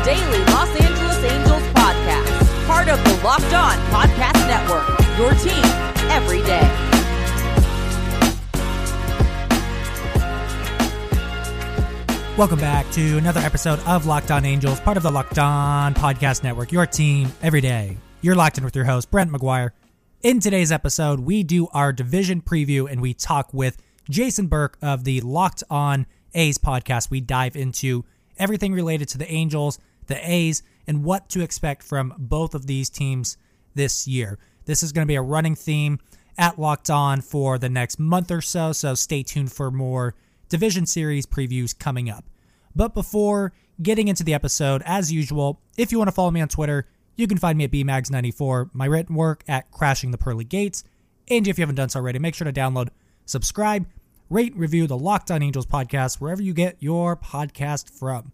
daily Los Angeles Angels podcast. Part of the Locked On Podcast Network, your team every day. Welcome back to another episode of Locked On Angels, part of the Locked On Podcast Network, your team every day. You're locked in with your host, Brent McGuire. In today's episode, we do our division preview and we talk with Jason Burke of the Locked On A's podcast. We dive into everything related to the Angels, the A's, and what to expect from both of these teams this year. This is going to be a running theme at Locked On for the next month or so stay tuned for more division series previews coming up. But before getting into the episode, as usual, if you want to follow me on Twitter, you can find me at BMags94, my written work at Crashing the Pearly Gates, and if you haven't done so already, make sure to download, subscribe, rate, and review the Locked On Angels podcast wherever you get your podcast from.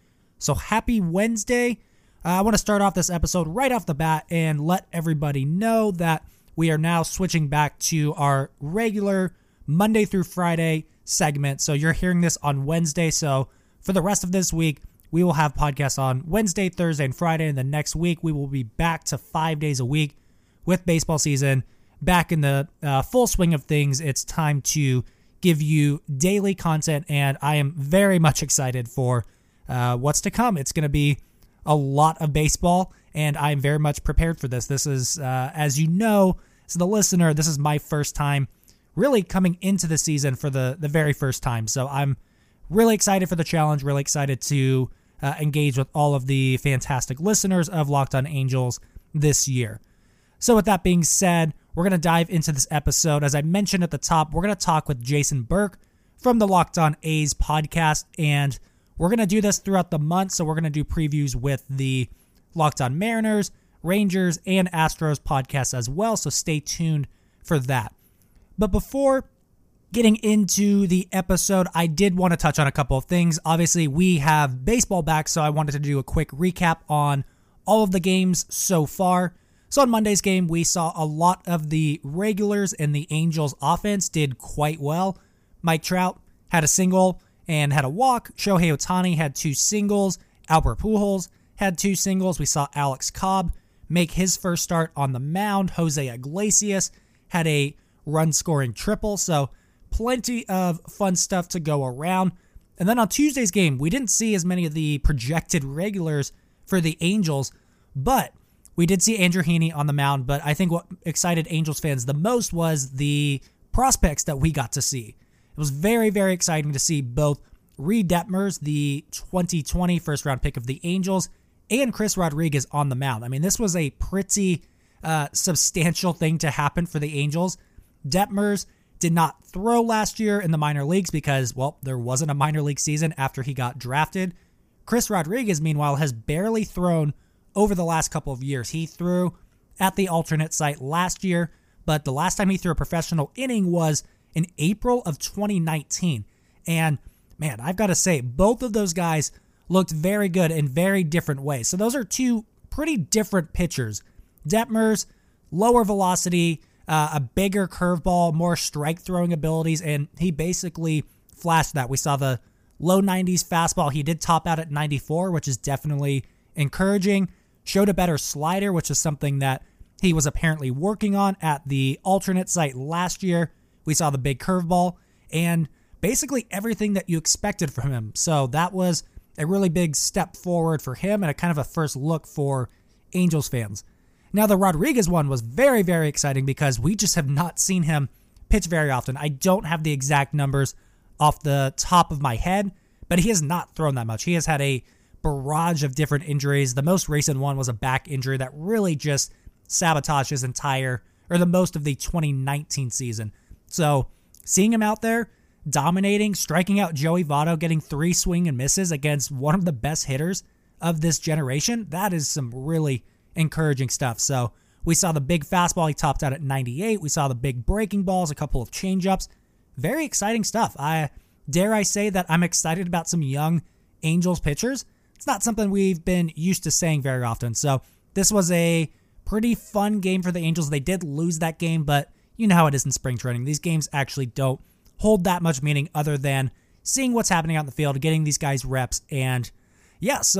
So happy Wednesday. I want to start off this episode right off the bat and let everybody know that we are now switching back to our regular Monday through Friday segment. So you're hearing this on Wednesday. So for the rest of this week, we will have podcasts on Wednesday, Thursday, and Friday. And the next week, we will be back to 5 days a week with baseball season back in the full swing of things. It's time to give you daily content, and I am very much excited for what's to come. It's going to be a lot of baseball, and I'm very much prepared for this. This is, as you know, as the listener, this is my first time really coming into the season for the very first time. So I'm really excited for the challenge, really excited to engage with all of the fantastic listeners of Locked On Angels this year. So with that being said, we're going to dive into this episode. As I mentioned at the top, we're going to talk with Jason Burke from the Locked On A's podcast, and we're going to do this throughout the month. So we're going to do previews with the Locked On Mariners, Rangers, and Astros podcasts as well. So stay tuned for that. But before getting into the episode, I did want to touch on a couple of things. Obviously, we have baseball back, so I wanted to do a quick recap on all of the games so far. So on Monday's game, we saw a lot of the regulars and the Angels offense did quite well. Mike Trout had a single and had a walk. Shohei Ohtani had 2 singles. Albert Pujols had 2 singles. We saw Alex Cobb make his first start on the mound. Jose Iglesias had a run-scoring triple. So plenty of fun stuff to go around. And then on Tuesday's game, we didn't see as many of the projected regulars for the Angels, but we did see Andrew Heaney on the mound. But I think what excited Angels fans the most was the prospects that we got to see. It was very, very exciting to see both Reed Detmers, the 2020 first-round pick of the Angels, and Chris Rodriguez on the mound. I mean, this was a pretty substantial thing to happen for the Angels. Detmers did not throw last year in the minor leagues because, well, there wasn't a minor league season after he got drafted. Chris Rodriguez, meanwhile, has barely thrown over the last couple of years. He threw at the alternate site last year, but the last time he threw a professional inning was in April of 2019. And, man, I've got to say, both of those guys looked very good in very different ways. So those are 2 pretty different pitchers. Detmers, lower velocity, a bigger curveball, more strike-throwing abilities, and he basically flashed that. We saw the low 90s fastball. He did top out at 94, which is definitely encouraging. Showed a better slider, which is something that he was apparently working on at the alternate site last year. We saw the big curveball, and basically everything that you expected from him. So that was a really big step forward for him and a kind of a first look for Angels fans. Now, the Rodriguez one was very, very exciting because we just have not seen him pitch very often. I don't have the exact numbers off the top of my head, but he has not thrown that much. He has had a barrage of different injuries. The most recent one was a back injury that really just sabotaged his the most of the 2019 season. So seeing him out there, dominating, striking out Joey Votto, getting 3 swing and misses against one of the best hitters of this generation, that is some really encouraging stuff. So we saw the big fastball. He topped out at 98. We saw the big breaking balls, a couple of changeups. Very exciting stuff. Dare I say that I'm excited about some young Angels pitchers. It's not something we've been used to saying very often. So this was a pretty fun game for the Angels. They did lose that game, but you know how it is in spring training. These games actually don't hold that much meaning other than seeing what's happening out in the field, getting these guys reps. And yeah, so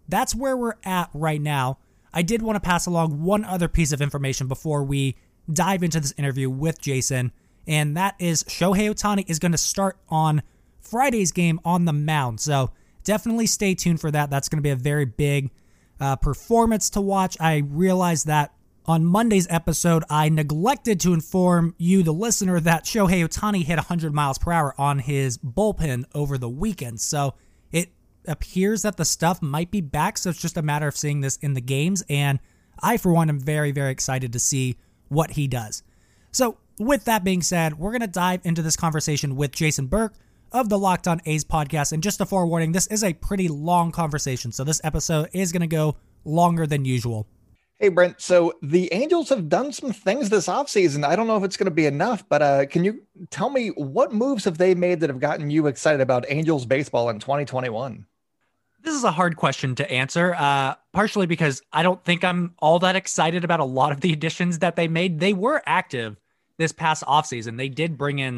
that's where we're at right now. I did want to pass along one other piece of information before we dive into this interview with Jason, and that is Shohei Ohtani is going to start on Friday's game on the mound. So definitely stay tuned for that. That's going to be a very big performance to watch. I realized that on Monday's episode, I neglected to inform you, the listener, that Shohei Ohtani hit 100 miles per hour on his bullpen over the weekend. So it appears that the stuff might be back, so it's just a matter of seeing this in the games. And I, for one, am very, very excited to see what he does. So with that being said, we're going to dive into this conversation with Jason Burke of the Locked On A's podcast. And just a forewarning, this is a pretty long conversation, so this episode is going to go longer than usual. Hey, Brent. So the Angels have done some things this offseason. I don't know if it's going to be enough, but can you tell me what moves have they made that have gotten you excited about Angels baseball in 2021? This is a hard question to answer, partially because I don't think I'm all that excited about a lot of the additions that they made. They were active this past offseason. They did bring in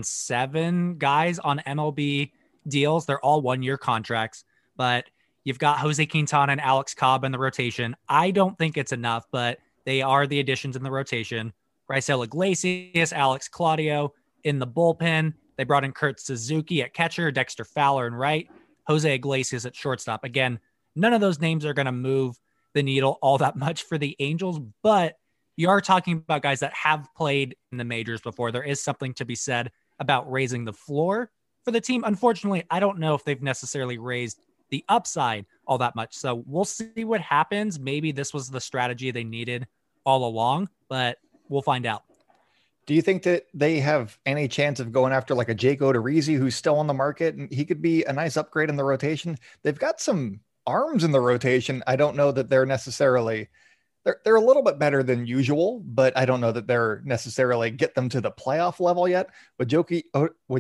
7 guys on MLB deals. They're all 1-year contracts, but you've got Jose Quintana and Alex Cobb in the rotation. I don't think it's enough, but they are the additions in the rotation. Raisel Iglesias, Alex Claudio in the bullpen. They brought in Kurt Suzuki at catcher, Dexter Fowler in right, Jose Iglesias at shortstop. Again, none of those names are going to move the needle all that much for the Angels, but you are talking about guys that have played in the majors before. There is something to be said about raising the floor for the team. Unfortunately, I don't know if they've necessarily raised the upside all that much. So we'll see what happens. Maybe this was the strategy they needed all along, but we'll find out. Do you think that they have any chance of going after like a Jake Odorizzi who's still on the market and he could be a nice upgrade in the rotation? They've got some arms in the rotation. I don't know that they're necessarily, they're a little bit better than usual, but I don't know that they're necessarily get them to the playoff level yet. Would Jake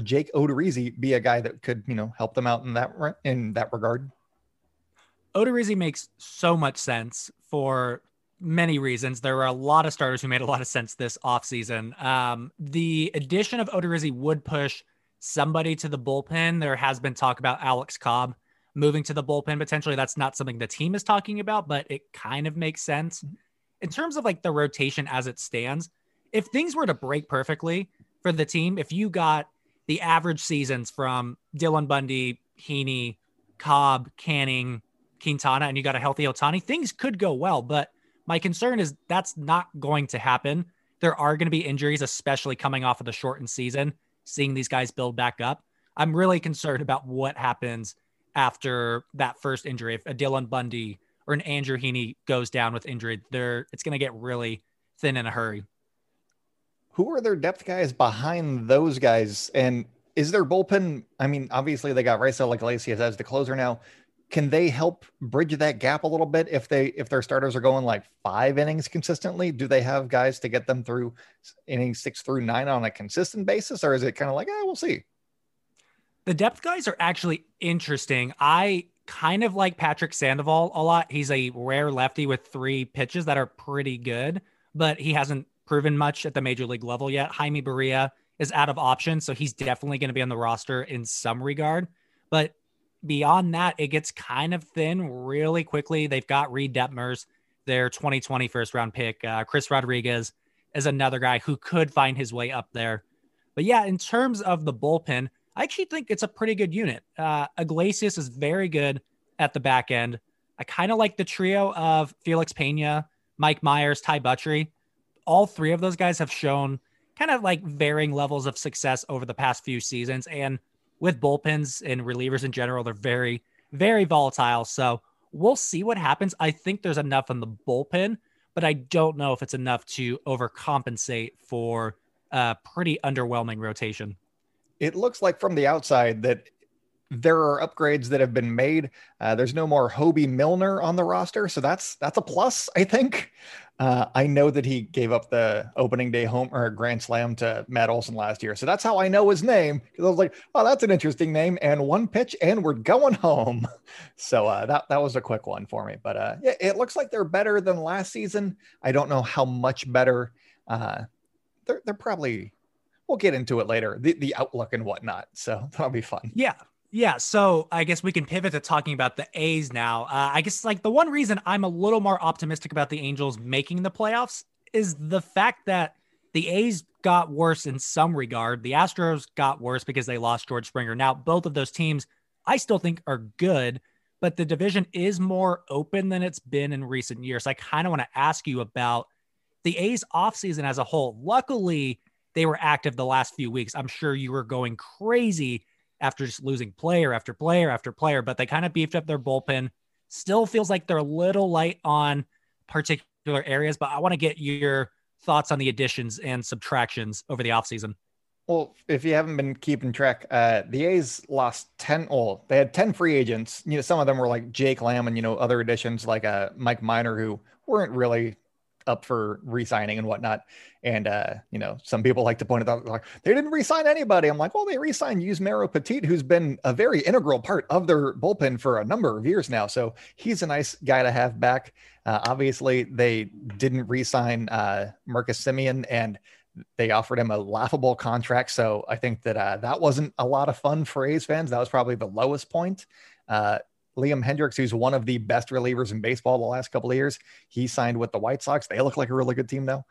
Odorizzi be a guy that could, help them out in that regard? Odorizzi makes so much sense for many reasons. There were a lot of starters who made a lot of sense this offseason. The addition of Odorizzi would push somebody to the bullpen. There has been talk about Alex Cobb moving to the bullpen potentially. That's not something the team is talking about, but it kind of makes sense. In terms of like the rotation as it stands, if things were to break perfectly for the team, if you got the average seasons from Dylan Bundy, Heaney, Cobb, Canning, Quintana, and you got a healthy Ohtani, things could go well. But my concern is that's not going to happen. There are going to be injuries, especially coming off of the shortened season, seeing these guys build back up. I'm really concerned about what happens after that first injury. If a Dylan Bundy or an Andrew Heaney goes down with injury, it's going to get really thin in a hurry. Who are their depth guys behind those guys? And is their bullpen, obviously they got Raisel Iglesias as the closer now. Can they help bridge that gap a little bit if their starters are going like 5 innings consistently? Do they have guys to get them through innings 6 through 9 on a consistent basis? Or is it kind of like, we'll see? The depth guys are actually interesting. I kind of like Patrick Sandoval a lot. He's a rare lefty with 3 pitches that are pretty good, but he hasn't proven much at the major league level yet. Jaime Barria is out of option, so he's definitely going to be on the roster in some regard. But beyond that, it gets kind of thin really quickly. They've got Reed Detmers, their 2020 first round pick. Chris Rodriguez is another guy who could find his way up there. But yeah, in terms of the bullpen, I actually think it's a pretty good unit. Iglesias is very good at the back end. I kind of like the trio of Felix Pena, Mike Myers, Ty Buttrey. All 3 of those guys have shown kind of like varying levels of success over the past few seasons. And with bullpens and relievers in general, they're very, very volatile. So we'll see what happens. I think there's enough in the bullpen, but I don't know if it's enough to overcompensate for a pretty underwhelming rotation. It looks like from the outside that there are upgrades that have been made. There's no more Hobie Milner on the roster, so that's a plus, I think. I know that he gave up the opening day home or grand slam to Matt Olson last year, so that's how I know his name, because I was like, oh, that's an interesting name, and 1 pitch, and we're going home. So that was a quick one for me. But yeah, it looks like they're better than last season. I don't know how much better. They're probably. We'll get into it later, the outlook and whatnot. So that'll be fun. Yeah. Yeah, so I guess we can pivot to talking about the A's now. I guess like the one reason I'm a little more optimistic about the Angels making the playoffs is the fact that the A's got worse in some regard. The Astros got worse because they lost George Springer. Now, both of those teams I still think are good, but the division is more open than it's been in recent years. I kind of want to ask you about the A's offseason as a whole. Luckily, they were active the last few weeks. I'm sure you were going crazy after just losing player after player after player, but they kind of beefed up their bullpen. Still feels like they're a little light on particular areas, but I want to get your thoughts on the additions and subtractions over the offseason. Well, if you haven't been keeping track, the A's lost 10. Well, they had 10 free agents. Some of them were like Jake Lamb and, other additions like Mike Minor, who weren't really up for re-signing and whatnot. And, some people like to point it out, like, they didn't re-sign anybody. I'm like, well, they re-signed Yusmeiro Petit, who's been a very integral part of their bullpen for a number of years now. So he's a nice guy to have back. Obviously, they didn't re-sign Marcus Semien, and they offered him a laughable contract. So I think that that wasn't a lot of fun for A's fans. That was probably the lowest point. Liam Hendriks, who's one of the best relievers in baseball the last couple of years, he signed with the White Sox. They look like a really good team now.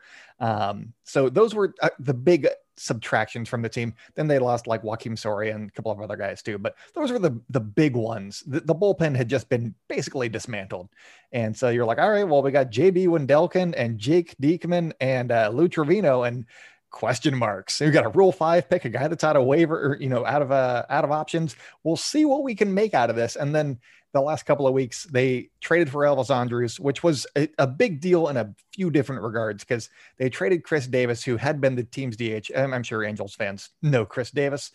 So those were the big subtractions from the team. Then they lost like Joakim Soria and a couple of other guys too, but those were the big ones. The bullpen had just been basically dismantled. And so you're like, all right, well, we got JB Wendelken and Jake Diekman and Lou Trevino and question marks. We got a Rule 5 pick, a guy that's out of waiver, or, out of options. We'll see what we can make out of this. And then the last couple of weeks, they traded for Elvis Andrus, which was a big deal in a few different regards, because they traded Chris Davis, who had been the team's DH. I'm sure Angels fans know Chris Davis.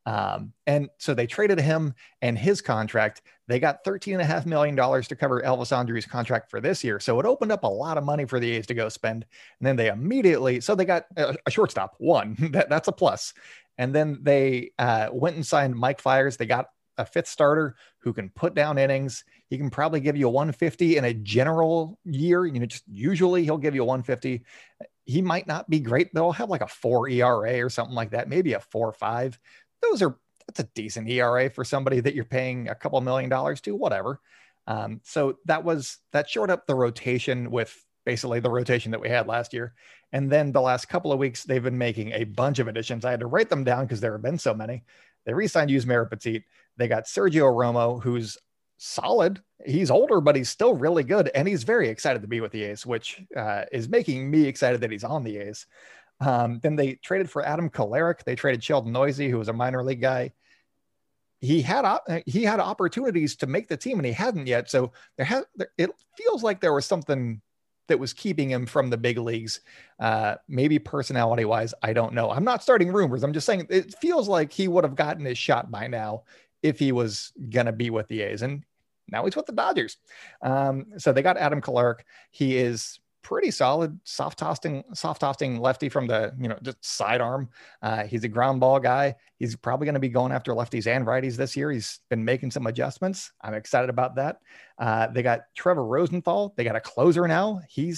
And so they traded him and his contract. They got $13.5 million to cover Elvis Andrus' contract for this year. So it opened up a lot of money for the A's to go spend. And then they immediately, so they got a shortstop, one, that's a plus. And then they went and signed Mike Fiers. They got a fifth starter who can put down innings. He can probably give you a 150 in a general year. Just usually he'll give you a 150. He might not be great. They'll have like a 4 ERA or something like that. Maybe a 4.5. That's a decent ERA for somebody that you're paying a couple $1 million to, whatever. So that shored up the rotation with basically the rotation that we had last year. And then the last couple of weeks, they've been making a bunch of additions. I had to write them down because there have been so many. They re-signed Yusmeiro Petit. They got Sergio Romo, who's solid. He's older, but he's still really good. And he's very excited to be with the A's, which is making me excited that he's on the A's. Then they traded for Adam Kolarek. They traded Sheldon Neuse, who was a minor league guy. He had opportunities to make the team, and he hadn't yet. So it feels like there was something that was keeping him from the big leagues. Maybe personality wise, I don't know. I'm not starting rumors. I'm just saying it feels like he would have gotten his shot by now if he was going to be with the A's, and now he's with the Dodgers. So they got Adam Kolarek. He is pretty solid, soft tossing lefty from the, just sidearm. He's a ground ball guy. He's probably going to be going after lefties and righties this year. He's been making some adjustments. I'm excited about that. They got Trevor Rosenthal. They got a closer now.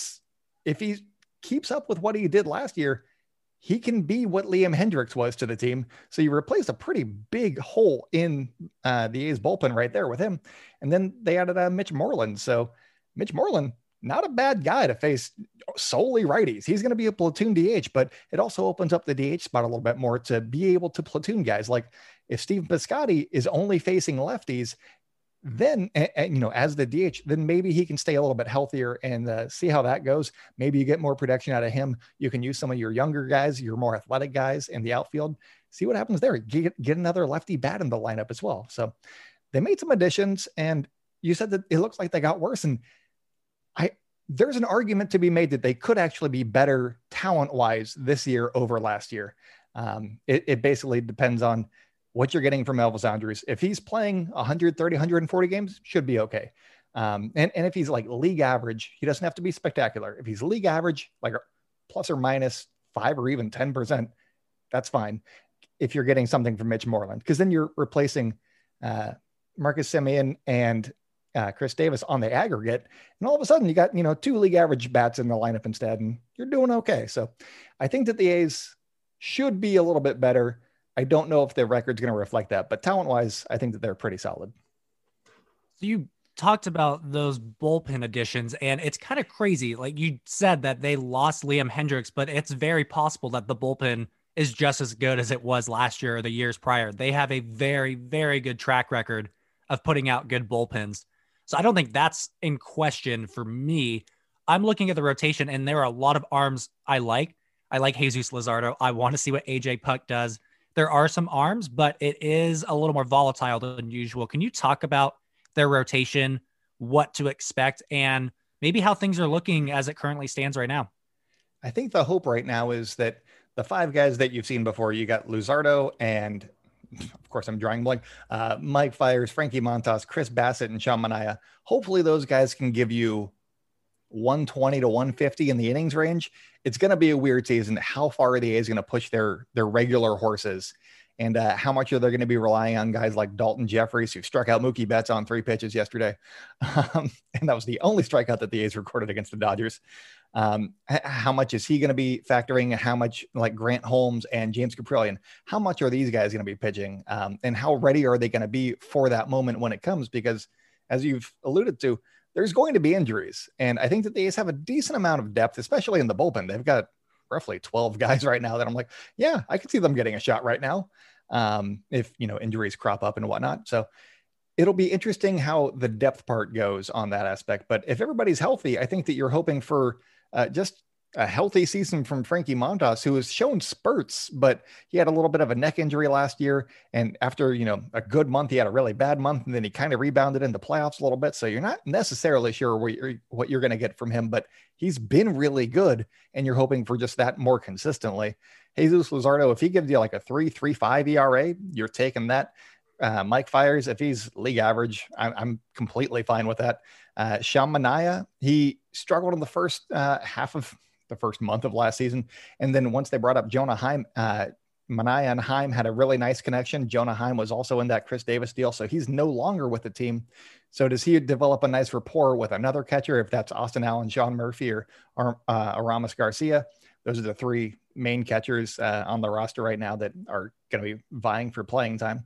If he keeps up with what he did last year, he can be what Liam Hendriks was to the team. So you replace a pretty big hole in the A's bullpen right there with him. And then they added Mitch Moreland. So Mitch Moreland, not a bad guy to face solely righties. He's going to be a platoon DH, but it also opens up the DH spot a little bit more to be able to platoon guys. Like if Steve Piscotty is only facing lefties, then, as the DH, then maybe he can stay a little bit healthier and see how that goes. Maybe you get more production out of him. You can use some of your younger guys, your more athletic guys in the outfield. See what happens there. Get another lefty bat in the lineup as well. So they made some additions, and you said that it looks like they got worse. And there's an argument to be made that they could actually be better talent-wise this year over last year. It basically depends on what you're getting from Elvis Andrus. If he's playing 130, 140 games, should be okay. And if he's like league average, he doesn't have to be spectacular. If he's league average, like plus or minus 5 or even 10%, that's fine. If you're getting something from Mitch Moreland, because then you're replacing Marcus Semien and Chris Davis on the aggregate. And all of a sudden you got, 2 league average bats in the lineup instead, and you're doing okay. So I think that the A's should be a little bit better. I don't know if their record's going to reflect that, but talent-wise, I think that they're pretty solid. So you talked about those bullpen additions, and it's kind of crazy. Like you said that they lost Liam Hendriks, but it's very possible that the bullpen is just as good as it was last year or the years prior. They have a very, very good track record of putting out good bullpens. So I don't think that's in question for me. I'm looking at the rotation, and there are a lot of arms I like. I like Jesus Luzardo. I want to see what AJ Puk does. There are some arms, but it is a little more volatile than usual. Can you talk about their rotation, what to expect, and maybe how things are looking as it currently stands right now? I think the hope right now is that the 5 guys that you've seen before, you got Luzardo and, of course, I'm drawing blank, Mike Fiers, Frankie Montas, Chris Bassett, and Sean Manaea. Hopefully those guys can give you 120 to 150 in the innings range. It's going to be a weird season. How far are the A's going to push their regular horses? And how much are they going to be relying on guys like Dalton Jeffries, who struck out Mookie Betts on 3 pitches yesterday? And that was the only strikeout that the A's recorded against the Dodgers. How much is he going to be factoring? How much, like Grant Holmes and James Kaprielian, how much are these guys going to be pitching? And how ready are they going to be for that moment when it comes? Because as you've alluded to, there's going to be injuries. And I think that the A's have a decent amount of depth, especially in the bullpen. They've got roughly 12 guys right now that I'm like, yeah, I could see them getting a shot right now. If, injuries crop up and whatnot. So it'll be interesting how the depth part goes on that aspect. But if everybody's healthy, I think that you're hoping for just a healthy season from Frankie Montas, who has shown spurts, but he had a little bit of a neck injury last year. And after, a good month, he had a really bad month, and then he kind of rebounded in the playoffs a little bit. So you're not necessarily sure what you're going to get from him, but he's been really good. And you're hoping for just that more consistently. Jesus Luzardo, if he gives you like a 3.35 ERA, you're taking that. Mike Fiers, if he's league average, I'm completely fine with that. Sean Manaea, he struggled in the first half of the first month of last season. And then once they brought up Jonah Heim, Manaea and Heim had a really nice connection. Jonah Heim was also in that Chris Davis deal. So he's no longer with the team. So does he develop a nice rapport with another catcher? If that's Austin Allen, Sean Murphy, or Aramis Garcia, those are the 3 main catchers on the roster right now that are going to be vying for playing time.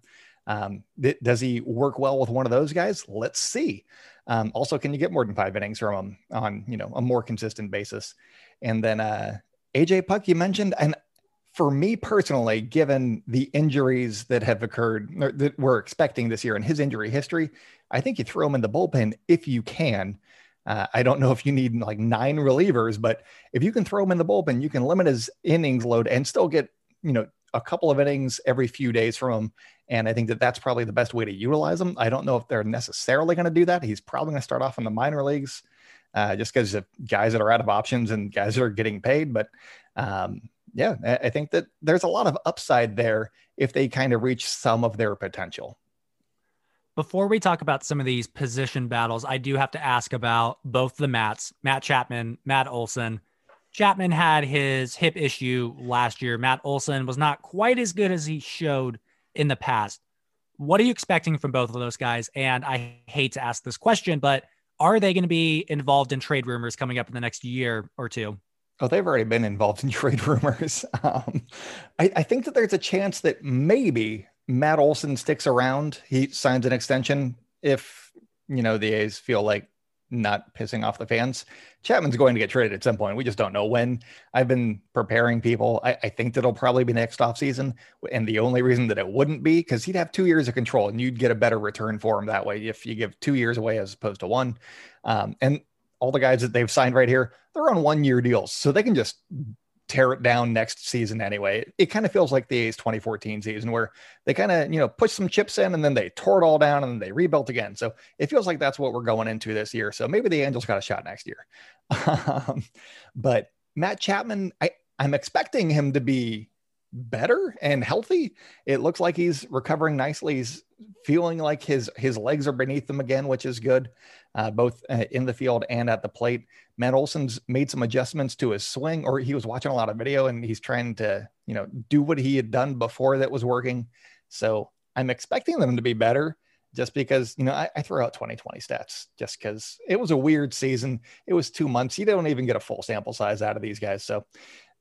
Does he work well with one of those guys? Let's see. Also, can you get more than 5 innings from him on, a more consistent basis? And then AJ Puk, you mentioned, and for me personally, given the injuries that have occurred or that we're expecting this year and his injury history, I think you throw him in the bullpen if you can. I don't know if you need like 9 relievers, but if you can throw him in the bullpen, you can limit his innings load and still get, a couple of innings every few days from him. And I think that that's probably the best way to utilize him. I don't know if they're necessarily going to do that. He's probably going to start off in the minor leagues just because of guys that are out of options and guys that are getting paid. But I think that there's a lot of upside there if they kind of reach some of their potential. Before we talk about some of these position battles, I do have to ask about both the Matts, Matt Chapman, Matt Olson. Chapman had his hip issue last year. Matt Olson was not quite as good as he showed in the past. What are you expecting from both of those guys? And I hate to ask this question, but are they going to be involved in trade rumors coming up in the next year or two? Oh, they've already been involved in trade rumors. I think that there's a chance that maybe Matt Olson sticks around. He signs an extension if, the A's feel like not pissing off the fans. Chapman's going to get traded at some point. We just don't know when. I've been preparing people. I think that'll probably be next offseason. And the only reason that it wouldn't be because he'd have 2 years of control and you'd get a better return for him that way if you give 2 years away as opposed to 1. And all the guys that they've signed right here, they're on 1-year deals. So they can just tear it down next season anyway. It kind of feels like the A's 2014 season where they kind of, push some chips in and then they tore it all down and then they rebuilt again. So it feels like that's what we're going into this year. So maybe the Angels got a shot next year. But Matt Chapman, I'm expecting him to be better and healthy. It looks like he's recovering nicely. He's feeling like his legs are beneath him again, which is good, both in the field and at the plate. Matt Olson's made some adjustments to his swing, or he was watching a lot of video and he's trying to, do what he had done before that was working. So I'm expecting them to be better just because, I throw out 2020 stats just because it was a weird season. It was 2 months. You don't even get a full sample size out of these guys. So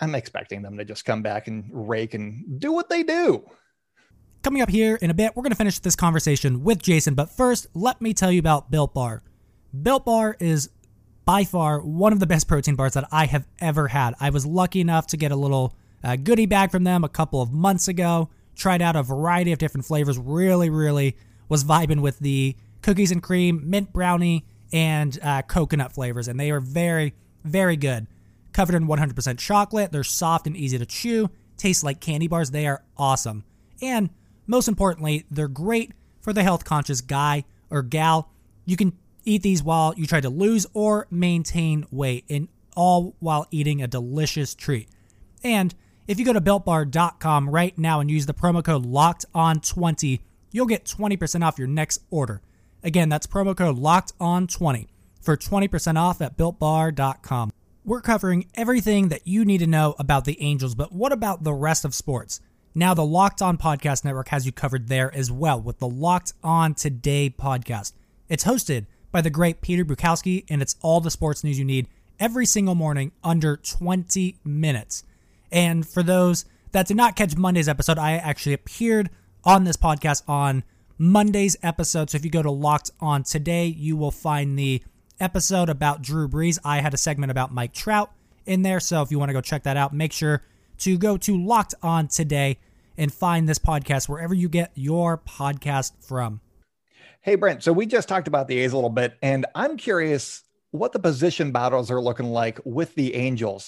I'm expecting them to just come back and rake and do what they do. Coming up here in a bit, we're going to finish this conversation with Jason, but first, let me tell you about Built Bar. Built Bar is by far one of the best protein bars that I have ever had. I was lucky enough to get a little goodie bag from them a couple of months ago, tried out a variety of different flavors, really was vibing with the cookies and cream, mint brownie, and coconut flavors, and they are very, very good. Covered in 100% chocolate, they're soft and easy to chew, taste like candy bars, they are awesome. And most importantly, they're great for the health-conscious guy or gal. You can eat these while you try to lose or maintain weight, and all while eating a delicious treat. And if you go to BuiltBar.com right now and use the promo code LOCKEDON20, you'll get 20% off your next order. Again, that's promo code LOCKEDON20 for 20% off at BuiltBar.com. We're covering everything that you need to know about the Angels, but what about the rest of sports? Now, the Locked On Podcast Network has you covered there as well with the Locked On Today podcast. It's hosted by the great Peter Bukowski, and it's all the sports news you need every single morning under 20 minutes. And for those that did not catch Monday's episode, I actually appeared on this podcast on Monday's episode. So if you go to Locked On Today, you will find the episode about Drew Brees. I had a segment about Mike Trout in there. So if you want to go check that out, make sure to go to Locked On Today and find this podcast wherever you get your podcast from. Hey, Brent, so we just talked about the A's a little bit, and I'm curious what the position battles are looking like with the Angels.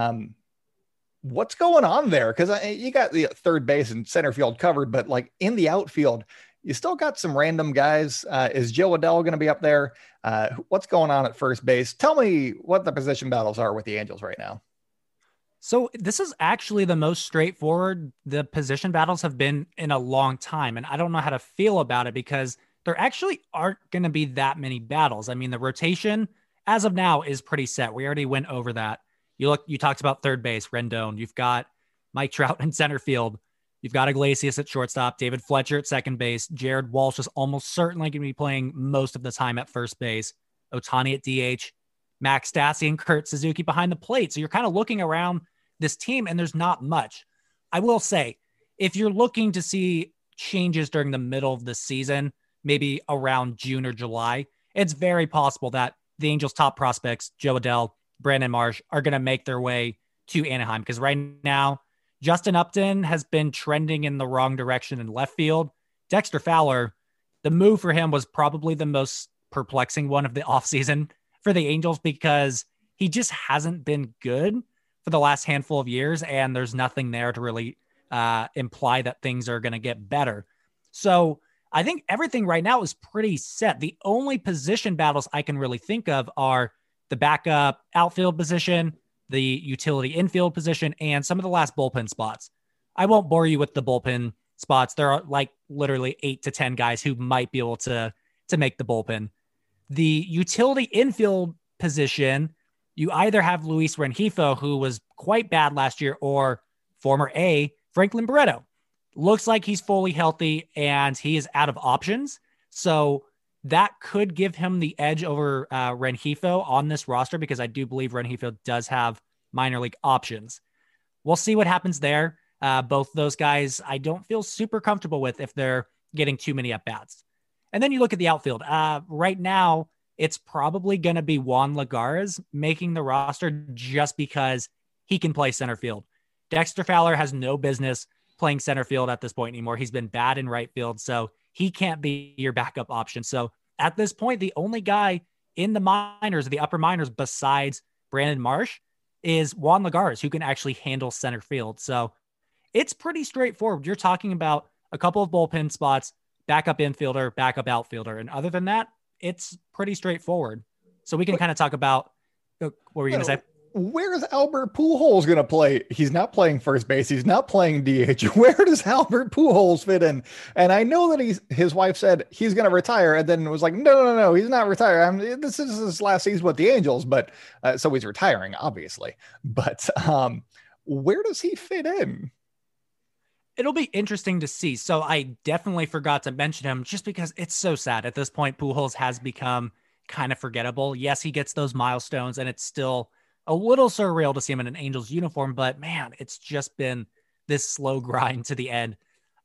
What's going on there? Because you got the third base and center field covered, but like in the outfield, you still got some random guys. Is Joe Adell going to be up there? What's going on at first base? Tell me what the position battles are with the Angels right now. So this is actually the most straightforward the position battles have been in a long time. And I don't know how to feel about it because there actually aren't going to be that many battles. I mean, the rotation as of now is pretty set. We already went over that. You talked about third base, Rendon. You've got Mike Trout in center field. You've got Iglesias at shortstop, David Fletcher at second base. Jared Walsh is almost certainly going to be playing most of the time at first base. Ohtani at DH. Max Stassi and Kurt Suzuki behind the plate. So you're kind of looking around this team and there's not much. I will say, if you're looking to see changes during the middle of the season, maybe around June or July, it's very possible that the Angels' top prospects, Joe Adell, Brandon Marsh, are going to make their way to Anaheim. Because right now, Justin Upton has been trending in the wrong direction in left field. Dexter Fowler, the move for him was probably the most perplexing one of the offseason for the Angels because he just hasn't been good for the last handful of years, and there's nothing there to really imply that things are going to get better. So I think everything right now is pretty set. The only position battles I can really think of are the backup outfield position, the utility infield position, and some of the last bullpen spots. I won't bore you with the bullpen spots. There are like literally 8 to 10 guys who might be able to make the bullpen. The utility infield position, you either have Luis Rengifo, who was quite bad last year, or former A, Franklin Barreto. Looks like he's fully healthy and he is out of options. So that could give him the edge over Rengifo on this roster because I do believe Rengifo does have minor league options. We'll see what happens there. Both those guys I don't feel super comfortable with if they're getting too many at-bats. And then you look at the outfield. Right now, it's probably going to be Juan Lagares making the roster just because he can play center field. Dexter Fowler has no business playing center field at this point anymore. He's been bad in right field, so he can't be your backup option. So at this point, the only guy in the minors, the upper minors, besides Brandon Marsh is Juan Lagares, who can actually handle center field. So it's pretty straightforward. You're talking about a couple of bullpen spots, backup infielder, backup outfielder. And other than that, it's pretty straightforward. So we can kind of talk about what were you going to say? Where's Albert Pujols going to play? He's not playing first base. He's not playing DH. Where does Albert Pujols fit in? And I know that his wife said he's going to retire, and then was like, no, he's not retiring. This is his last season with the Angels, but so he's retiring, obviously. But where does he fit in? It'll be interesting to see. So I definitely forgot to mention him just because it's so sad. At this point, Pujols has become kind of forgettable. Yes, he gets those milestones, and it's still a little surreal to see him in an Angels uniform, but man, it's just been this slow grind to the end.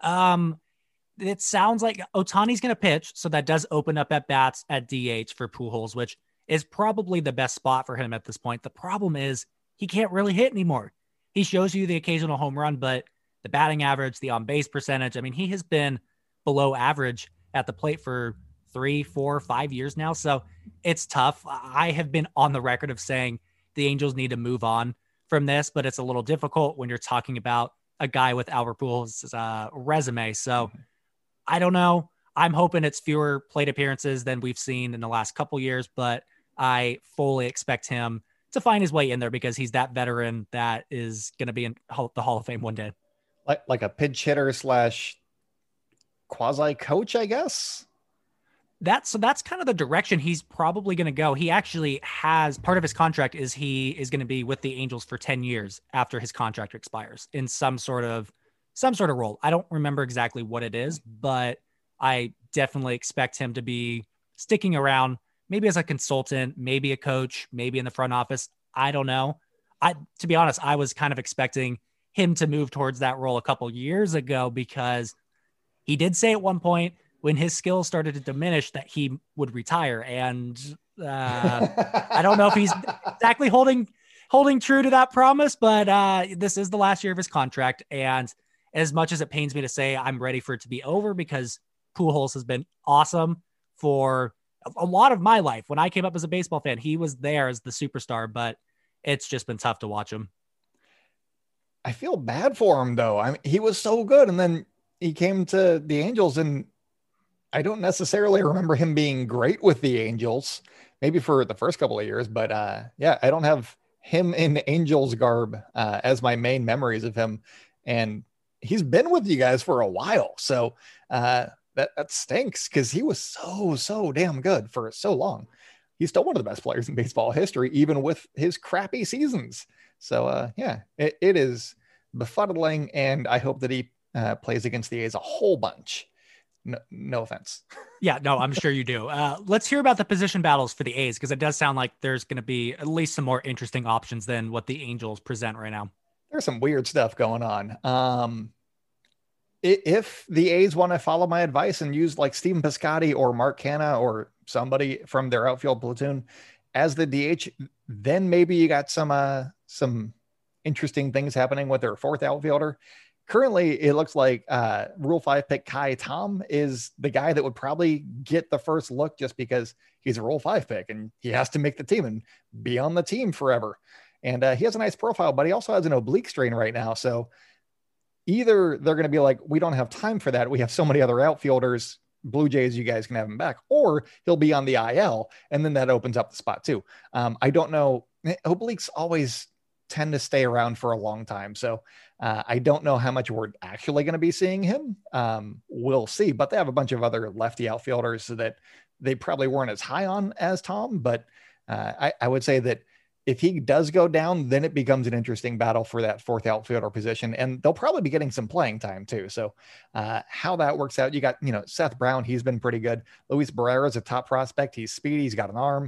It sounds like Ohtani's going to pitch, so that does open up at bats at DH for Pujols, which is probably the best spot for him at this point. The problem is he can't really hit anymore. He shows you the occasional home run, but the batting average, the on-base percentage, I mean, he has been below average at the plate for 3, 4, 5 years now, so it's tough. I have been on the record of saying the Angels need to move on from this, but it's a little difficult when you're talking about a guy with Albert Pujols' resume. So I don't know. I'm hoping it's fewer plate appearances than we've seen in the last couple years, but I fully expect him to find his way in there because he's that veteran that is going to be in the Hall of Fame one day. Like a pinch hitter / quasi coach, I guess. That's kind of the direction he's probably going to go. He actually has part of his contract is he is going to be with the Angels for 10 years after his contract expires in some sort of role. I don't remember exactly what it is, but I definitely expect him to be sticking around, maybe as a consultant, maybe a coach, maybe in the front office. I don't know. To be honest, I was kind of expecting him to move towards that role a couple years ago because he did say at one point when his skills started to diminish that he would retire. And I don't know if he's exactly holding true to that promise, but this is the last year of his contract. And as much as it pains me to say, I'm ready for it to be over because Pujols has been awesome for a lot of my life. When I came up as a baseball fan, he was there as the superstar, but it's just been tough to watch him. I feel bad for him though. I mean, he was so good. And then he came to the Angels and I don't necessarily remember him being great with the Angels, maybe for the first couple of years, but yeah, I don't have him in Angels garb as my main memories of him. And he's been with you guys for a while. So that stinks because he was so damn good for so long. He's still one of the best players in baseball history, even with his crappy seasons. So yeah, it is befuddling. And I hope that he plays against the A's a whole bunch. No offense. Yeah, no, I'm sure you do. Let's hear about the position battles for the A's because it does sound like there's going to be at least some more interesting options than what the Angels present right now. There's some weird stuff going on. If the A's want to follow my advice and use like Stephen Piscotty or Mark Canha or somebody from their outfield platoon as the DH, then maybe you got some interesting things happening with their fourth outfielder. Currently, it looks like Rule 5 pick Kai Tom is the guy that would probably get the first look just because he's a Rule 5 pick and he has to make the team and be on the team forever. And he has a nice profile, but he also has an oblique strain right now. So either they're going to be like, we don't have time for that. We have so many other outfielders, Blue Jays, you guys can have him back, or he'll be on the IL. And then that opens up the spot too. I don't know. Obliques always tend to stay around for a long time. So I don't know how much we're actually going to be seeing him. We'll see, but they have a bunch of other lefty outfielders so that they probably weren't as high on as Tom. But I would say that if he does go down, then it becomes an interesting battle for that fourth outfielder position. And they'll probably be getting some playing time too. So how that works out, you got, Seth Brown, he's been pretty good. Luis Barrera is a top prospect. He's speedy. He's got an arm.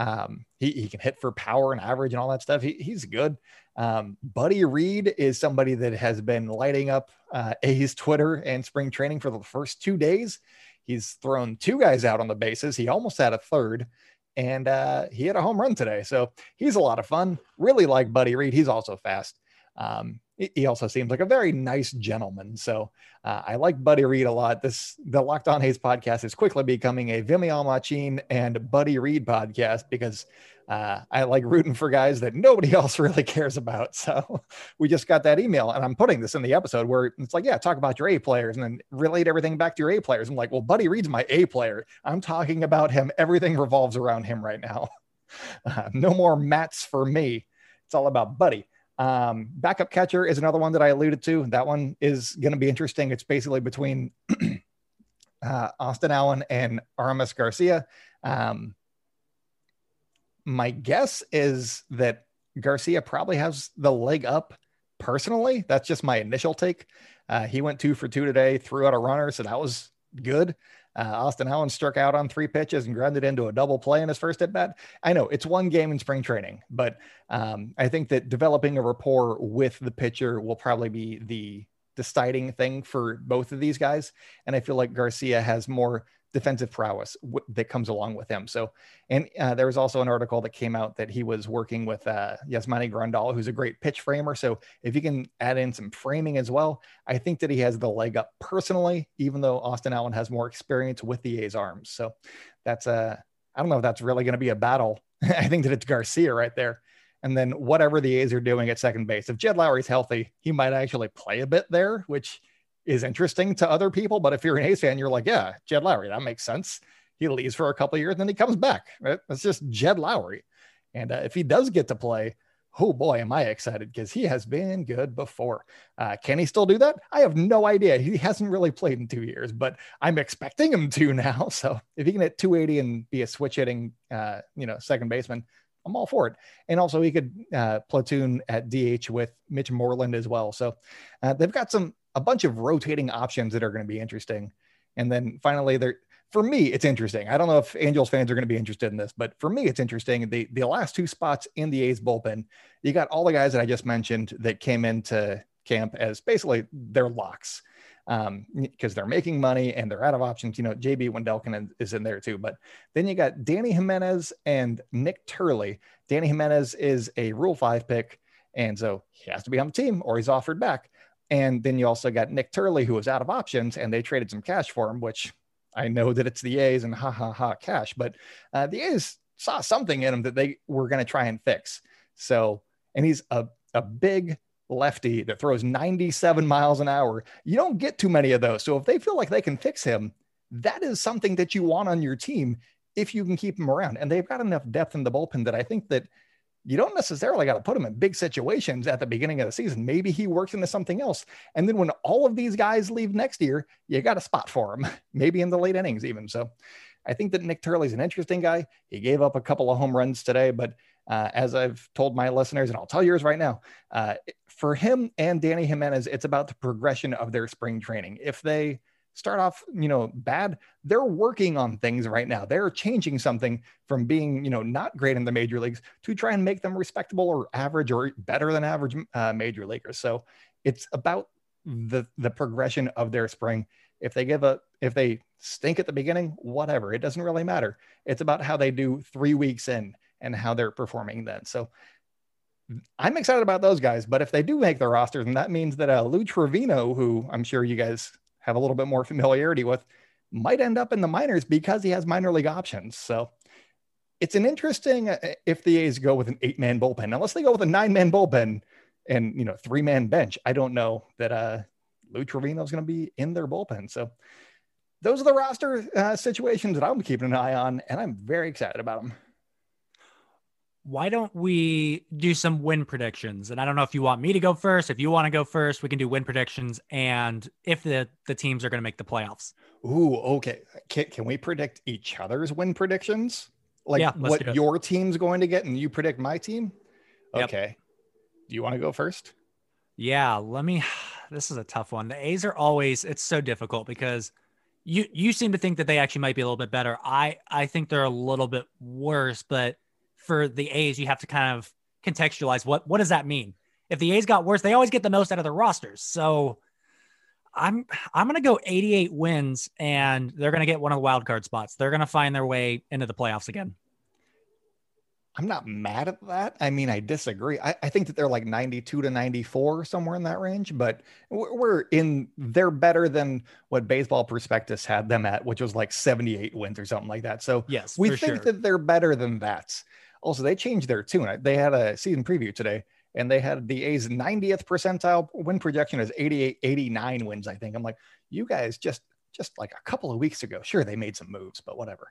He can hit for power and average and all that stuff. He's good. Buddy Reed is somebody that has been lighting up A's Twitter and spring training for the first 2 days. He's thrown 2 guys out on the bases. He almost had a third. And he had a home run today. So he's a lot of fun. Really like Buddy Reed. He's also fast. He also seems like a very nice gentleman. So I like Buddy Reed a lot. The Locked On A's podcast is quickly becoming a Vimeo Machine and Buddy Reed podcast because I like rooting for guys that nobody else really cares about. So we just got that email and I'm putting this in the episode where it's like, yeah, talk about your A players and then relate everything back to your A players. I'm like, well, Buddy Reed's my A player. I'm talking about him. Everything revolves around him right now. No more Mats for me. It's all about Buddy. Backup catcher is another one that I alluded to. That one is going to be interesting. It's basically between Austin Allen and Aramis Garcia. My guess is that Garcia probably has the leg up personally. That's just my initial take. He went 2 for 2 today, threw out a runner, so that was good. Austin Allen struck out on 3 pitches and grounded into a double play in his first at bat. I know it's one game in spring training, but I think that developing a rapport with the pitcher will probably be the deciding thing for both of these guys. And I feel like Garcia has more defensive prowess that comes along with him. So, and there was also an article that came out that he was working with Yasmani Grandal, who's a great pitch framer. So if you can add in some framing as well, I think that he has the leg up personally, even though Austin Allen has more experience with the A's arms. So that's I don't know if that's really going to be a battle. I think that it's Garcia right there. And then whatever the A's are doing at second base, if Jed Lowry's healthy, he might actually play a bit there, which is interesting to other people. But if you're an A's fan, you're like, yeah, Jed Lowry, that makes sense. He leaves for a couple of years and then he comes back, right? That's just Jed Lowry. And if he does get to play, oh boy, am I excited, because he has been good before. Can he still do that? I have no idea. He hasn't really played in 2 years, but I'm expecting him to now. So if he can hit 280 and be a switch hitting, second baseman, I'm all for it. And also he could platoon at DH with Mitch Moreland as well. So they've got a bunch of rotating options that are going to be interesting. And then finally, for me, it's interesting. I don't know if Angels fans are going to be interested in this, but for me, it's interesting. The last 2 spots in the A's bullpen, you got all the guys that I just mentioned that came into camp as basically their locks, because they're making money and they're out of options. JB Wendelken is in there too, but then you got Danny Jimenez and Nick Turley. Danny Jimenez is a Rule 5 pick, and so he has to be on the team or he's offered back. And then you also got Nick Turley, who was out of options, and they traded some cash for him, which I know that it's the A's and cash, but the A's saw something in him that they were going to try and fix. So, and he's a big lefty that throws 97 miles an hour. You don't get too many of those. So if they feel like they can fix him, that is something that you want on your team if you can keep him around. And they've got enough depth in the bullpen that I think that you don't necessarily got to put him in big situations at the beginning of the season. Maybe he works into something else. And then when all of these guys leave next year, you got a spot for him, maybe in the late innings even. So I think that Nick Turley's an interesting guy. He gave up a couple of home runs today, but as I've told my listeners, and I'll tell yours right now, for him and Danny Jimenez, it's about the progression of their spring training. If they start off, bad, they're working on things right now. They're changing something from being, not great in the major leagues to try and make them respectable or average or better than average major leaguers. So it's about the progression of their spring. If they stink at the beginning, whatever, it doesn't really matter. It's about how they do 3 weeks in and how they're performing then. So I'm excited about those guys, but if they do make the roster, then that means that Lou Trevino, who I'm sure you guys have a little bit more familiarity with, might end up in the minors because he has minor league options. So it's an interesting, if the A's go with an 8-man bullpen, unless they go with a 9-man bullpen and, 3-man bench, I don't know that Lou Trevino is going to be in their bullpen. So those are the roster situations that I'm keeping an eye on, and I'm very excited about them. Why don't we do some win predictions? And I don't know if you want me to go first. If you want to go first, we can do win predictions and if the teams are going to make the playoffs. Ooh, okay. Can we predict each other's win predictions? Like what your team's going to get and you predict my team? Okay. Yep. Do you want to go first? Yeah, this is a tough one. The A's are always, it's so difficult because you seem to think that they actually might be a little bit better. I think they're a little bit worse, but for the A's, you have to kind of contextualize what does that mean? If the A's got worse, they always get the most out of their rosters. So I'm going to go 88 wins and they're going to get one of the wild card spots. They're going to find their way into the playoffs again. I'm not mad at that. I mean, I disagree. I think that they're like 92 to 94, somewhere in that range, but they're better than what Baseball Prospectus had them at, which was like 78 wins or something like that. So yes, we think that they're better than that. Also, they changed their tune. They had a season preview today and they had the A's 90th percentile win projection is 89 wins. I think I'm like, you guys just like a couple of weeks ago. Sure. They made some moves, but whatever.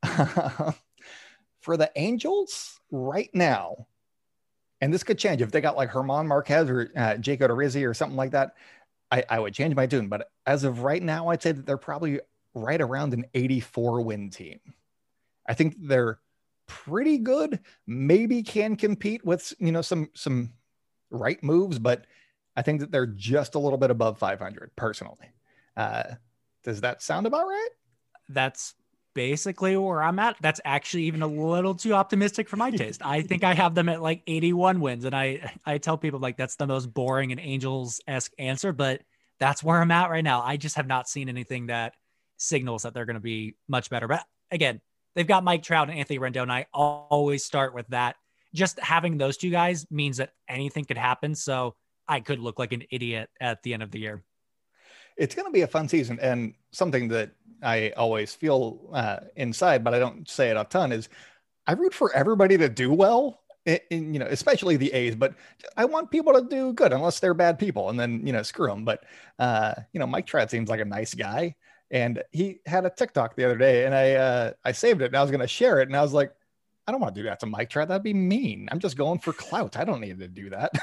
For the Angels right now, and this could change if they got like Herman Marquez or Jake Odorizzi or something like that, I would change my tune. But as of right now, I'd say that they're probably right around an 84 win team. I think they're pretty good, maybe can compete with, some right moves, but I think that they're just a little bit above 500 personally. Does that sound about right? That's basically where I'm at. That's actually even a little too optimistic for my taste. I think I have them at like 81 wins. And I tell people like that's the most boring and Angels-esque answer, but that's where I'm at right now. I just have not seen anything that signals that they're going to be much better. But again, they've got Mike Trout and Anthony Rendon. And I always start with that. Just having those two guys means that anything could happen. So I could look like an idiot at the end of the year. It's going to be a fun season, and something that I always feel inside, but I don't say it a ton, is I root for everybody to do well, especially the A's, but I want people to do good unless they're bad people, and then, screw them. But, Mike Trout seems like a nice guy, and he had a TikTok the other day, and I saved it, and I was going to share it, and I was like, I don't want to do that to Mike Trout. That'd be mean. I'm just going for clout. I don't need to do that.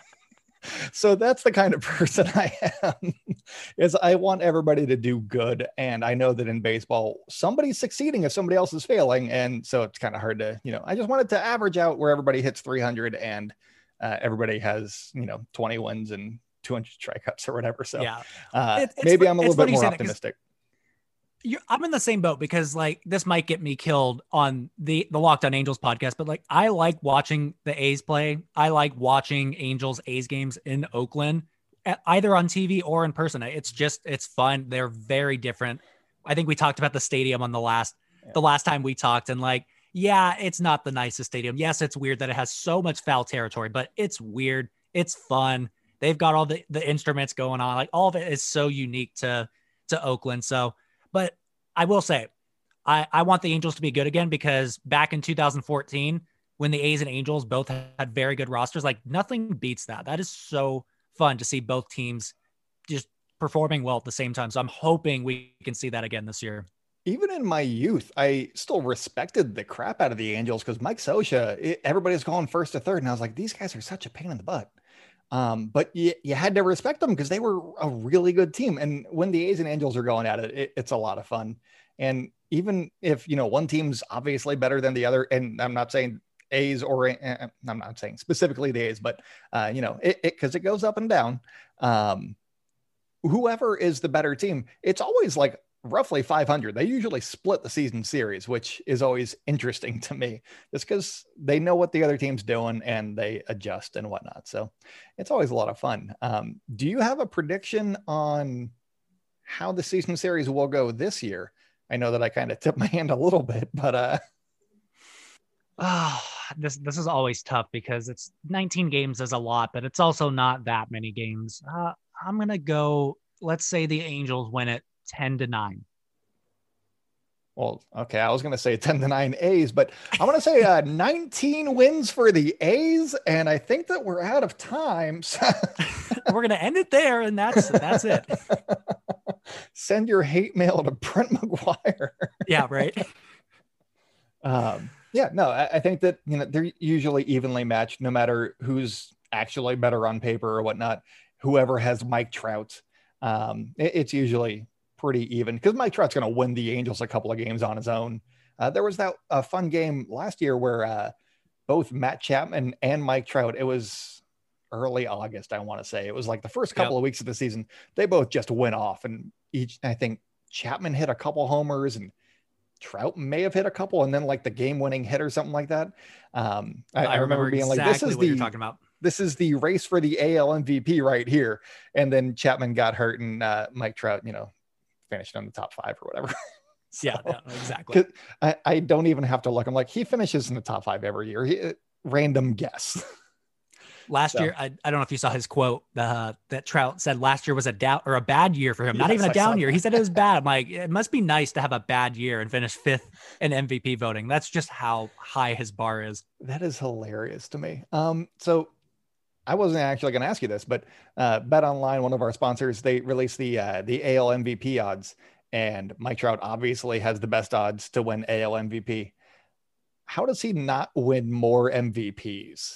So that's the kind of person I am, is I want everybody to do good. And I know that in baseball, somebody's succeeding if somebody else is failing. And so it's kind of hard to, I just wanted to average out where everybody hits 300 and everybody has, 20 wins and 200 strikeouts or whatever. So yeah. Maybe I'm a little bit more optimistic. I'm in the same boat because like this might get me killed on the Locked On Angels podcast, but like I like watching the A's play. I like watching Angels A's games in Oakland, either on TV or in person. It's fun. They're very different. I think we talked about the stadium on the last time we talked, and like, yeah, it's not the nicest stadium. Yes, it's weird that it has so much foul territory, but it's weird. It's fun. They've got all the instruments going on. Like all of it is so unique to Oakland. So. But I will say, I want the Angels to be good again, because back in 2014, when the A's and Angels both had very good rosters, like nothing beats that. That is so fun to see both teams just performing well at the same time. So I'm hoping we can see that again this year. Even in my youth, I still respected the crap out of the Angels because Mike Scioscia, everybody's going first to third. And I was like, these guys are such a pain in the butt. But you had to respect them because they were a really good team. And when the A's and Angels are going at it, it's a lot of fun. And even if, one team's obviously better than the other, and I'm not saying A's or I'm not saying specifically the A's, but, because it goes up and down, whoever is the better team, it's always like roughly 500. They usually split the season series, which is always interesting to me, just because they know what the other team's doing and they adjust and whatnot. So it's always a lot of fun. Do you have a prediction on how the season series will go this year? I know that I kind of tipped my hand a little bit, but this is always tough because it's 19 games is a lot, but it's also not that many games. I'm gonna go. Let's say the Angels win it 10-9. Well, okay. I was going to say 10-9 A's, but I'm going to say 19 wins for the A's. And I think that we're out of time. So we're going to end it there. And that's it. Send your hate mail to Brent McGuire. Yeah. Right. I think that, they're usually evenly matched no matter who's actually better on paper or whatnot. Whoever has Mike Trout, it's usually pretty even because Mike Trout's going to win the Angels a couple of games on his own. There was that fun game last year where both Matt Chapman and Mike Trout, it was early August, I want to say. It was like the first couple of weeks of the season. They both just went off, and I think Chapman hit a couple homers and Trout may have hit a couple, and then like the game-winning hit or something like that. I remember being exactly like, this is what you're talking about. This is the race for the AL MVP right here. And then Chapman got hurt and Mike Trout, finished on the top 5 or whatever. So, exactly. I don't even have to look. I'm like, he finishes in the top 5 every year. Random guess. Last year, I don't know if you saw his quote that Trout said last year was a bad year for him. Not even a down year. He said it was bad. I'm like, it must be nice to have a bad year and finish 5th in MVP voting. That's just how high his bar is. That is hilarious to me. So I wasn't actually going to ask you this, but Bet Online, one of our sponsors, they released the AL MVP odds, and Mike Trout obviously has the best odds to win AL MVP. How does he not win more MVPs?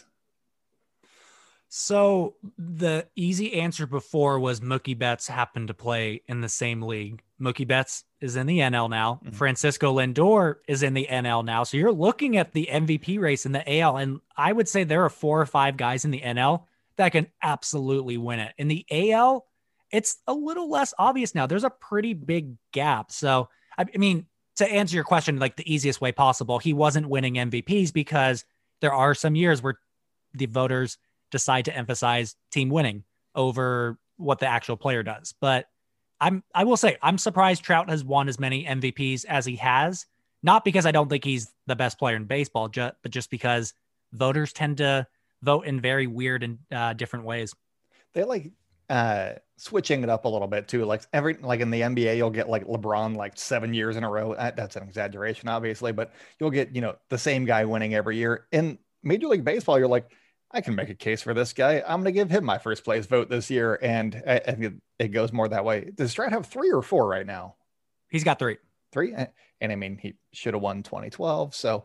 So the easy answer before was Mookie Betts happened to play in the same league. Mookie Betts is in the NL now. Mm-hmm. Francisco Lindor is in the NL now. So you're looking at the MVP race in the AL. And I would say there are 4 or 5 guys in the NL that can absolutely win it. In the AL, it's a little less obvious now. There's a pretty big gap. So I mean, to answer your question, like the easiest way possible, he wasn't winning MVPs because there are some years where the voters decide to emphasize team winning over what the actual player does. But I will say, I'm surprised Trout has won as many MVPs as he has, not because I don't think he's the best player in baseball, but just because voters tend to vote in very weird and different ways. They like switching it up a little bit too. Like in the NBA, you'll get like LeBron like 7 years in a row. That's an exaggeration, obviously, but you'll get, the same guy winning every year. In Major League Baseball, you're like, I can make a case for this guy. I'm going to give him my first place vote this year. And I think it goes more that way. Does Strat have 3 or 4 right now? He's got 3. 3? And I mean, he should have won 2012. So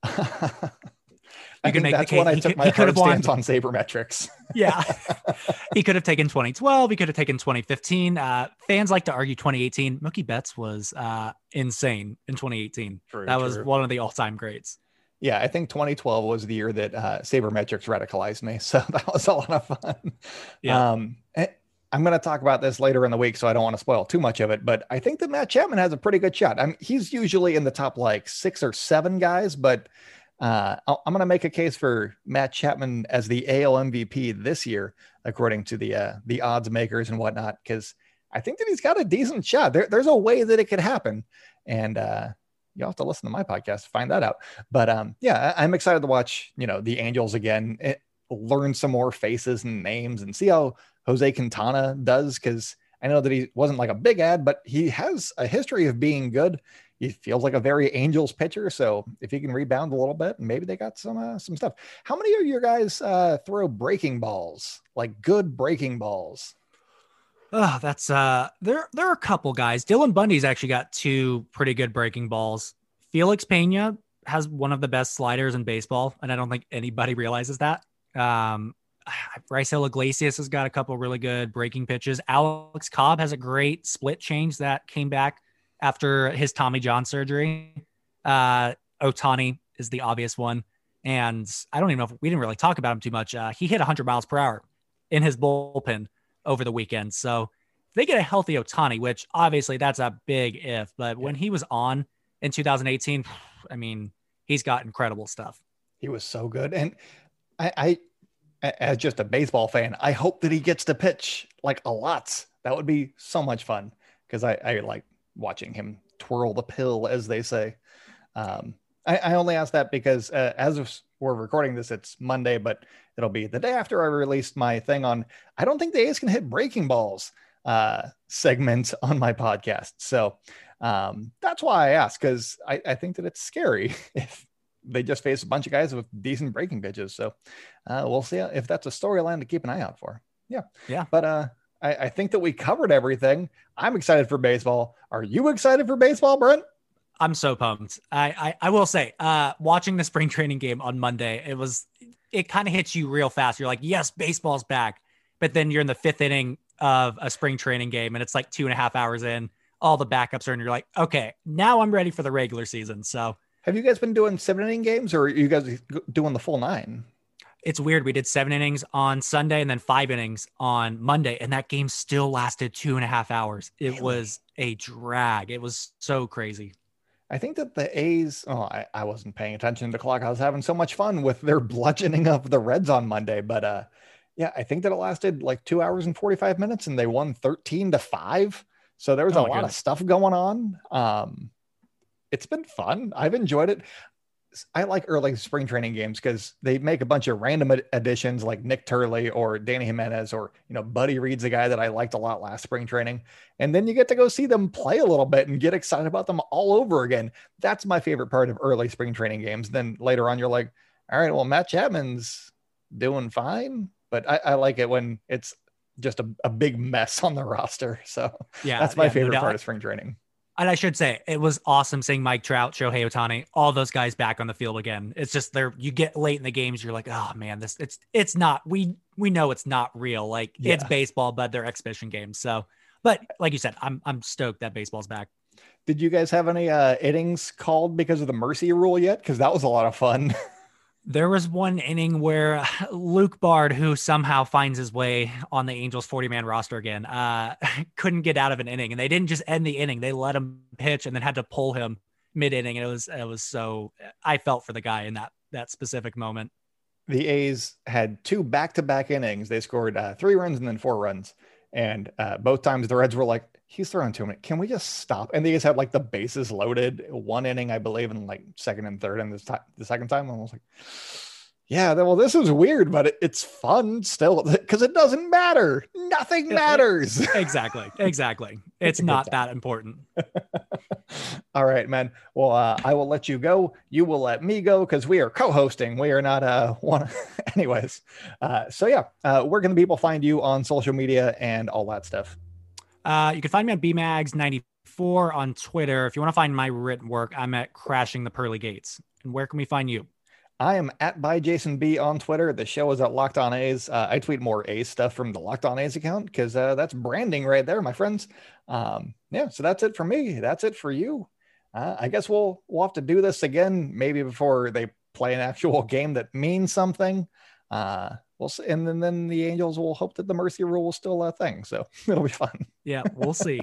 I think that's when I took my hard stance on sabermetrics. Yeah. He could have taken 2012. He could have taken 2015. Fans like to argue 2018. Mookie Betts was insane in 2018. True. Was one of the all-time greats. Yeah, I think 2012 was the year that sabermetrics radicalized me. So that was a lot of fun. Yeah. I'm going to talk about this later in the week, so I don't want to spoil too much of it. But I think that Matt Chapman has a pretty good shot. He's usually in the top like 6 or 7 guys, but I'm going to make a case for Matt Chapman as the AL MVP this year, according to the odds makers and whatnot, because I think that he's got a decent shot. There's a way that it could happen. And you'll have to listen to my podcast to find that out. But yeah, I'm excited to watch, the Angels again, learn some more faces and names and see how Jose Quintana does. Cause I know that he wasn't like a big ad, but he has a history of being good. He feels like a very Angels pitcher. So if he can rebound a little bit, maybe they got some stuff. How many of your guys throw breaking balls, like good breaking balls? Oh, that's there are a couple guys. Dylan Bundy's actually got 2 pretty good breaking balls. Felix Pena has one of the best sliders in baseball, and I don't think anybody realizes that. Raisel Iglesias has got a couple really good breaking pitches. Alex Cobb has a great split change that came back after his Tommy John surgery. Ohtani is the obvious one. And I don't even know if we didn't really talk about him too much. He hit 100 miles per hour in his bullpen over the weekend. So if they get a healthy Ohtani, which obviously that's a big if, but when he was on in 2018, I mean, he's got incredible stuff. He was so good. And I as just a baseball fan, I hope that he gets to pitch like a lot. That would be so much fun because I like watching him twirl the pill, as they say. I only ask that because as we're recording this, it's Monday, but it'll be the day after I released my thing on, I don't think the A's can hit breaking balls segment on my podcast. So that's why I ask, because I think that it's scary if they just face a bunch of guys with decent breaking pitches. So we'll see if that's a storyline to keep an eye out for. Yeah. But I think that we covered everything. I'm excited for baseball. Are you excited for baseball, Brent? I'm so pumped. I will say, watching the spring training game on Monday, it kind of hits you real fast. You're like, yes, baseball's back. But then you're in the 5th inning of a spring training game and it's like 2.5 hours in, all the backups are, and you're like, okay, now I'm ready for the regular season. So have you guys been doing 7-inning games, or are you guys doing the full 9? It's weird. We did 7 innings on Sunday and then 5 innings on Monday, and that game still lasted 2.5 hours. It was a drag. It was so crazy. I think that the A's, I wasn't paying attention to the clock. I was having so much fun with their bludgeoning of the Reds on Monday. But yeah, I think that it lasted like 2 hours and 45 minutes and they won 13-5. So there was a lot of stuff going on. It's been fun. I've enjoyed it. I like early spring training games because they make a bunch of random additions like Nick Turley or Danny Jimenez, or, Buddy Reed's a guy that I liked a lot last spring training. And then you get to go see them play a little bit and get excited about them all over again. That's my favorite part of early spring training games. Then later on, you're like, all right, well, Matt Chapman's doing fine, but I like it when it's just a big mess on the roster. So yeah, that's my favorite part of spring training. And I should say, it was awesome seeing Mike Trout, Shohei Ohtani, all those guys back on the field again. It's just you get late in the games, you're like, oh man, it's not, we know it's not real. Like It's baseball, but they're exhibition games. So, but like you said, I'm stoked that baseball's back. Did you guys have any innings called because of the mercy rule yet? Because that was a lot of fun. There was one inning where Luke Bard, who somehow finds his way on the Angels 40-man roster again, couldn't get out of an inning, and they didn't just end the inning. They let him pitch and then had to pull him mid-inning. And it was so, I felt for the guy in that specific moment. The A's had 2 back-to-back innings. They scored 3 runs and then 4 runs. And both times the Reds were like, he's throwing too many. Can we just stop? And they just had like the bases loaded 1 inning, I believe, in like second and third. And the second time I was like, yeah, well, this is weird, but it's fun still because it doesn't matter. Nothing matters. Exactly. It's not that important. All right, man. Well, I will let you go. You will let me go because we are co-hosting. We are not one. Anyways. So yeah, where can the people find you on social media and all that stuff? You can find me on BMags94 on Twitter. If you want to find my written work, I'm at Crashing the Pearly Gates. And where can we find you? I am at @ByJasonB on Twitter. The show is at Locked On A's. I tweet more A's stuff from the Locked On A's account because that's branding right there, my friends. Yeah, so that's it for me. That's it for you. I guess we'll have to do this again, maybe before they play an actual game that means something. We'll see, and then the Angels will hope that the mercy rule is still a thing. So it'll be fun. Yeah, we'll see.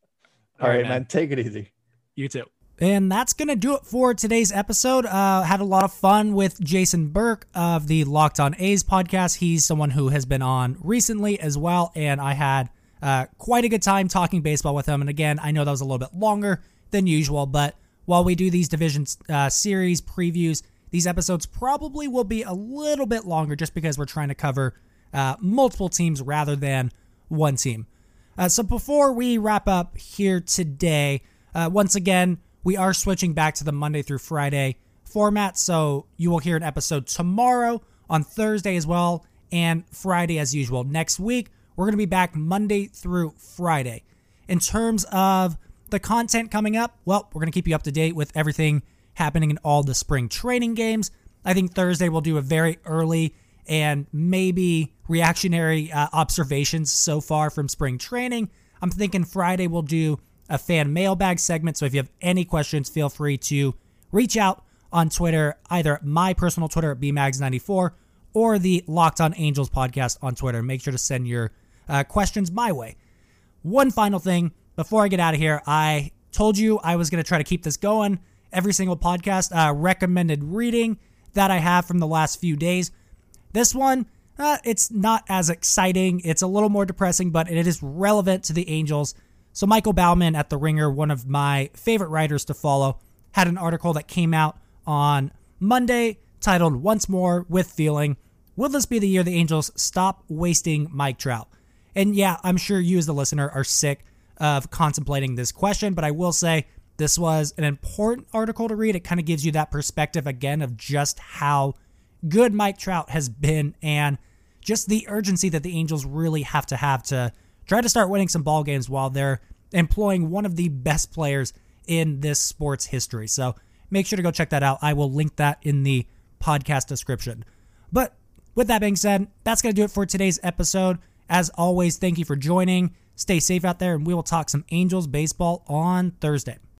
All right, man. Take it easy. You too. And that's going to do it for today's episode. Had a lot of fun with Jason Burke of the Locked On A's podcast. He's someone who has been on recently as well, and I had quite a good time talking baseball with him. And again, I know that was a little bit longer than usual, but while we do these division series previews, these episodes probably will be a little bit longer just because we're trying to cover multiple teams rather than one team. So before we wrap up here today, once again, we are switching back to the Monday through Friday format, so you will hear an episode tomorrow, on Thursday as well, and Friday as usual. Next week, we're going to be back Monday through Friday. In terms of the content coming up, well, we're going to keep you up to date with everything happening in all the spring training games. I think Thursday we'll do a very early and maybe reactionary observations so far from spring training. I'm thinking Friday we'll do a fan mailbag segment. So if you have any questions, feel free to reach out on Twitter, either my personal Twitter at BMags94 or the Locked On Angels podcast on Twitter. Make sure to send your questions my way. One final thing before I get out of here, I told you I was going to try to keep this going every single podcast. Recommended reading that I have from the last few days. This one, it's not as exciting. It's a little more depressing, but it is relevant to the Angels. So Michael Baumann at The Ringer, one of my favorite writers to follow, had an article that came out on Monday titled "Once More with Feeling. Will this be the year the Angels stop wasting Mike Trout?" And yeah, I'm sure you as the listener are sick of contemplating this question, but I will say this was an important article to read. It kind of gives you that perspective again of just how good Mike Trout has been and just the urgency that the Angels really have to try to start winning some ball games while they're employing one of the best players in this sport's history. So make sure to go check that out. I will link that in the podcast description. But with that being said, that's going to do it for today's episode. As always, thank you for joining. Stay safe out there, and we will talk some Angels baseball on Thursday.